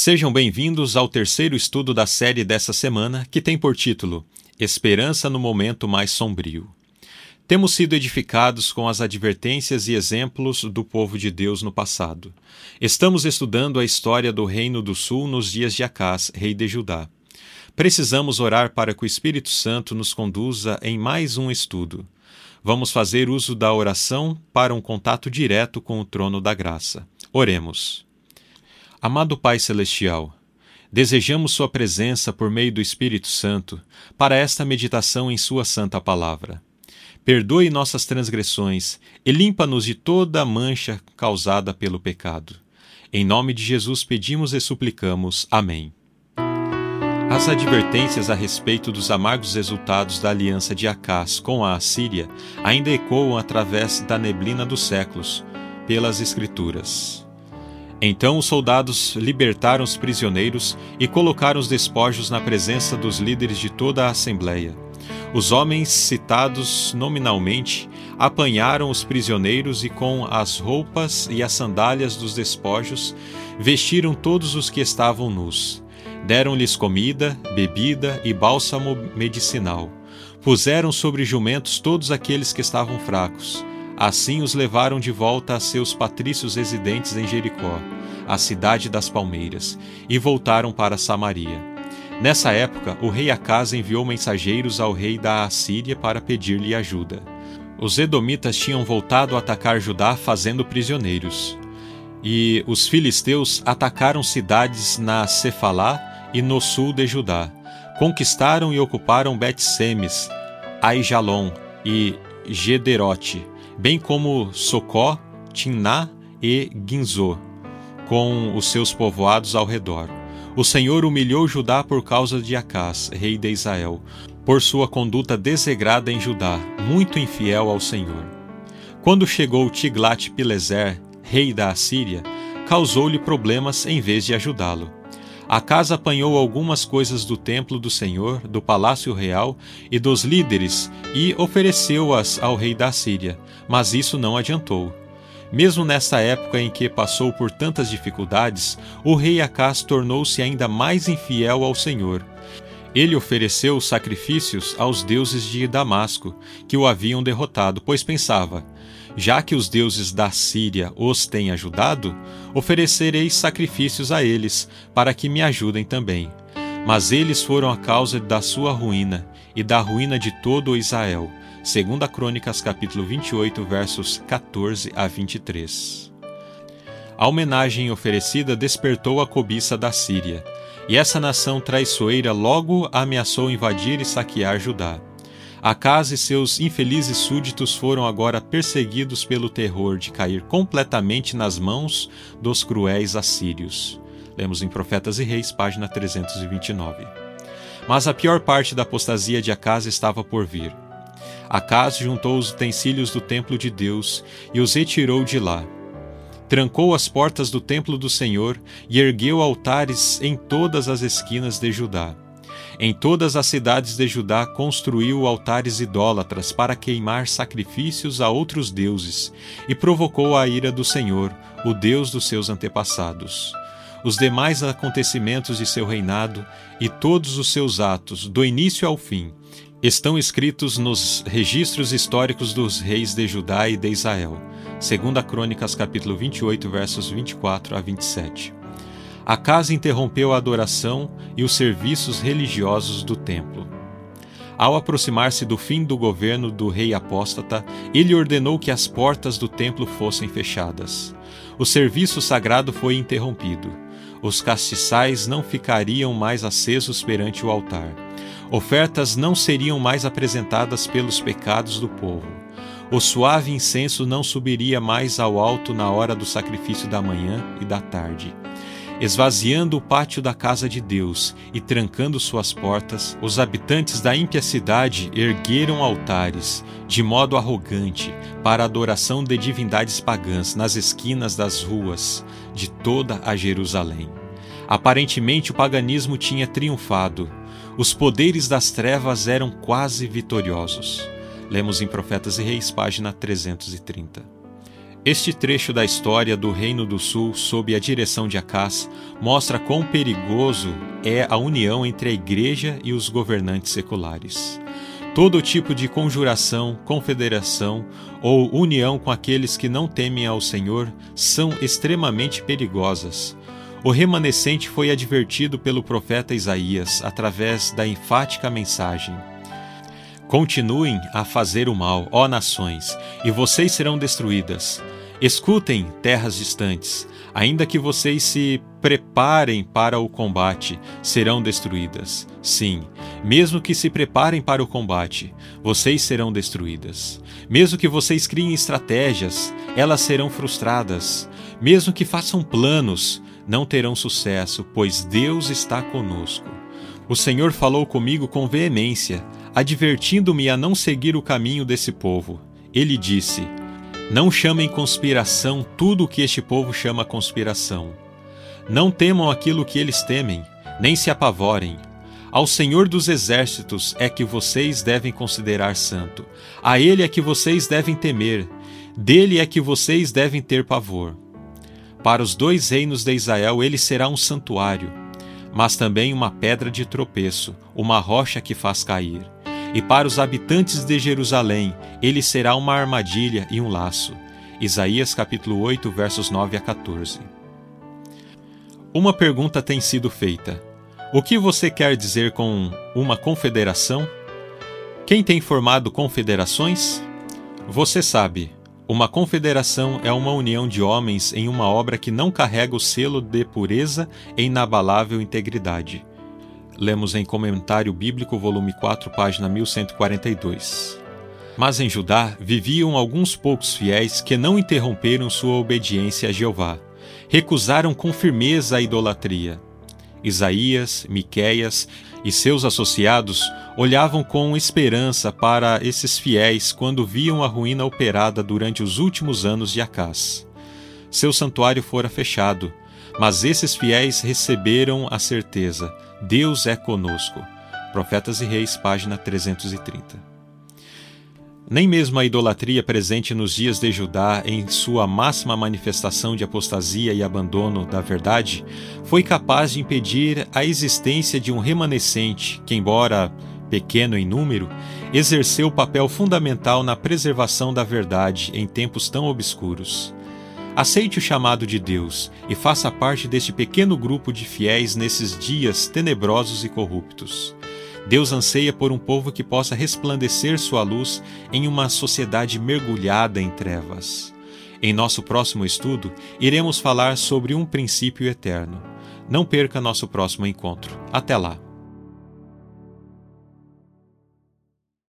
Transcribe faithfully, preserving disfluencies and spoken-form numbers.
Sejam bem-vindos ao terceiro estudo da série dessa semana, que tem por título Esperança no Momento Mais Sombrio. Temos sido edificados com as advertências e exemplos do povo de Deus no passado. Estamos estudando a história do Reino do Sul nos dias de Acás, rei de Judá. Precisamos orar para que o Espírito Santo nos conduza em mais um estudo. Vamos fazer uso da oração para um contato direto com o trono da graça. Oremos. Amado Pai Celestial, desejamos Sua presença por meio do Espírito Santo para esta meditação em Sua santa palavra. Perdoe nossas transgressões e limpa-nos de toda a mancha causada pelo pecado. Em nome de Jesus pedimos e suplicamos. Amém. As advertências a respeito dos amargos resultados da aliança de Acás com a Assíria ainda ecoam através da neblina dos séculos, pelas Escrituras. Então os soldados libertaram os prisioneiros e colocaram os despojos na presença dos líderes de toda a Assembleia. Os homens citados nominalmente apanharam os prisioneiros e com as roupas e as sandálias dos despojos vestiram todos os que estavam nus. Deram-lhes comida, bebida e bálsamo medicinal. Puseram sobre jumentos todos aqueles que estavam fracos. Assim os levaram de volta a seus patrícios residentes em Jericó, a cidade das palmeiras, e voltaram para Samaria. Nessa época, o rei Acás enviou mensageiros ao rei da Assíria para pedir-lhe ajuda. Os edomitas tinham voltado a atacar Judá fazendo prisioneiros. E os filisteus atacaram cidades na Cefalá e no sul de Judá. Conquistaram e ocuparam Bet-Semes, Aijalon e Gederote, bem como Socó, Timná e Guinzô, com os seus povoados ao redor. O Senhor humilhou Judá por causa de Acás, rei de Israel, por sua conduta desregrada em Judá, muito infiel ao Senhor. Quando chegou Tiglat-Pileser, rei da Assíria, causou-lhe problemas em vez de ajudá-lo. Acás apanhou algumas coisas do templo do Senhor, do palácio real e dos líderes e ofereceu-as ao rei da Assíria, mas isso não adiantou. Mesmo nessa época em que passou por tantas dificuldades, o rei Acás tornou-se ainda mais infiel ao Senhor. Ele ofereceu sacrifícios aos deuses de Damasco, que o haviam derrotado, pois pensava: já que os deuses da Síria os têm ajudado, oferecerei sacrifícios a eles, para que me ajudem também. Mas eles foram a causa da sua ruína e da ruína de todo o Israel. Segunda Crônicas, capítulo vinte e oito, versos quatorze a vinte e três. A homenagem oferecida despertou a cobiça da Síria, e essa nação traiçoeira logo ameaçou invadir e saquear Judá. Acás e seus infelizes súditos foram agora perseguidos pelo terror de cair completamente nas mãos dos cruéis assírios. Lemos em Profetas e Reis, página trezentos e vinte e nove. Mas a pior parte da apostasia de Acás estava por vir. Acás juntou os utensílios do templo de Deus e os retirou de lá. Trancou as portas do templo do Senhor e ergueu altares em todas as esquinas de Judá. Em todas as cidades de Judá construiu altares idólatras para queimar sacrifícios a outros deuses e provocou a ira do Senhor, o Deus dos seus antepassados. Os demais acontecimentos de seu reinado e todos os seus atos, do início ao fim, estão escritos nos registros históricos dos reis de Judá e de Israel. Segunda Crônicas, capítulo vinte e oito, versos vinte e quatro a vinte e sete. Acás interrompeu a adoração e os serviços religiosos do templo. Ao aproximar-se do fim do governo do rei apóstata, ele ordenou que as portas do templo fossem fechadas. O serviço sagrado foi interrompido. Os castiçais não ficariam mais acesos perante o altar. Ofertas não seriam mais apresentadas pelos pecados do povo. O suave incenso não subiria mais ao alto na hora do sacrifício da manhã e da tarde. Esvaziando o pátio da casa de Deus e trancando suas portas, os habitantes da ímpia cidade ergueram altares, de modo arrogante, para a adoração de divindades pagãs nas esquinas das ruas de toda a Jerusalém. Aparentemente o paganismo tinha triunfado. Os poderes das trevas eram quase vitoriosos. Lemos em Profetas e Reis, página trezentos e trinta. Este trecho da história do Reino do Sul, sob a direção de Acás, mostra quão perigoso é a união entre a Igreja e os governantes seculares. Todo tipo de conjuração, confederação ou união com aqueles que não temem ao Senhor são extremamente perigosas. O remanescente foi advertido pelo profeta Isaías através da enfática mensagem: continuem a fazer o mal, ó nações, e vocês serão destruídas. Escutem, terras distantes, ainda que vocês se preparem para o combate, serão destruídas. Sim, mesmo que se preparem para o combate, vocês serão destruídas. Mesmo que vocês criem estratégias, elas serão frustradas. Mesmo que façam planos, não terão sucesso, pois Deus está conosco. O Senhor falou comigo com veemência, advertindo-me a não seguir o caminho desse povo. Ele disse: não chamem conspiração tudo o que este povo chama conspiração. Não temam aquilo que eles temem, nem se apavorem. Ao Senhor dos Exércitos é que vocês devem considerar santo. A Ele é que vocês devem temer. Dele é que vocês devem ter pavor. Para os dois reinos de Israel ele será um santuário, mas também uma pedra de tropeço, uma rocha que faz cair. E para os habitantes de Jerusalém, ele será uma armadilha e um laço. Isaías capítulo oito, versos nove a quatorze. Uma pergunta tem sido feita: o que você quer dizer com uma confederação? Quem tem formado confederações? Você sabe, uma confederação é uma união de homens em uma obra que não carrega o selo de pureza e inabalável integridade. Lemos em Comentário Bíblico, volume quatro, página mil cento e quarenta e dois. Mas em Judá viviam alguns poucos fiéis que não interromperam sua obediência a Jeová. Recusaram com firmeza a idolatria. Isaías, Miqueias e seus associados olhavam com esperança para esses fiéis quando viam a ruína operada durante os últimos anos de Acás. Seu santuário fora fechado, mas esses fiéis receberam a certeza: Deus é conosco. Profetas e Reis, página trezentos e trinta. Nem mesmo a idolatria presente nos dias de Judá, em sua máxima manifestação de apostasia e abandono da verdade, foi capaz de impedir a existência de um remanescente que, embora pequeno em número, exerceu papel fundamental na preservação da verdade em tempos tão obscuros. Aceite o chamado de Deus e faça parte deste pequeno grupo de fiéis nesses dias tenebrosos e corruptos. Deus anseia por um povo que possa resplandecer sua luz em uma sociedade mergulhada em trevas. Em nosso próximo estudo, iremos falar sobre um princípio eterno. Não perca nosso próximo encontro. Até lá!